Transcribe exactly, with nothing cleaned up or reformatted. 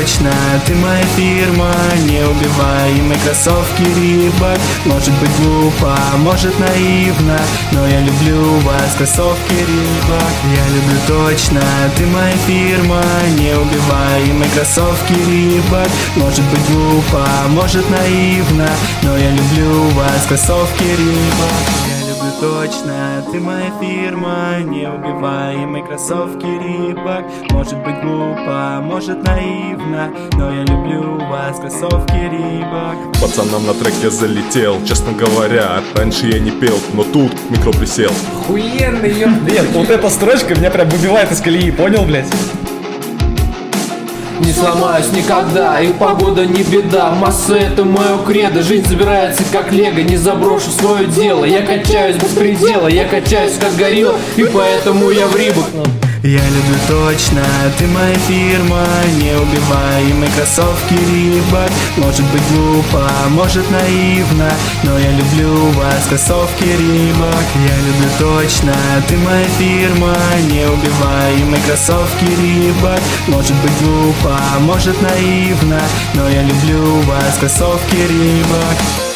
точно, ты моя фирма, неубиваемые кроссовки Рибок. Может быть глупо, может наивно, но я люблю вас, кроссовки Рибок. Я люблю точно, ты моя фирма, неубиваемые кроссовки Рибок. Может быть глупо, может наивно, но я люблю вас, кроссовки Рибок. Я люблю точно, ты моя фирма, неубиваемые кроссовки Рибок. Может быть глупо, может наивно, но я люблю вас, кроссовки Рибок. Пацанам на трек я залетел, честно говоря, раньше я не пел, но тут микро присел. Охуенный, ё... Нет, вот эта строчка меня прям выбивает из колеи, понял, блядь? Не сломаюсь никогда, и погода не беда. Масса — это мое кредо, жизнь собирается как лего. Не заброшу свое дело, я качаюсь без предела. Я качаюсь как горилла, и поэтому я в Рибок. Я люблю точно, ты моя фирма, неубиваемые кроссовки Рибок. Может быть глупо, может наивно, но я люблю вас, кроссовки Рибок. Я люблю точно, ты моя фирма, неубиваемые кроссовки Рибок. Может быть глупо, может наивно, но я люблю вас, кроссовки Рибок.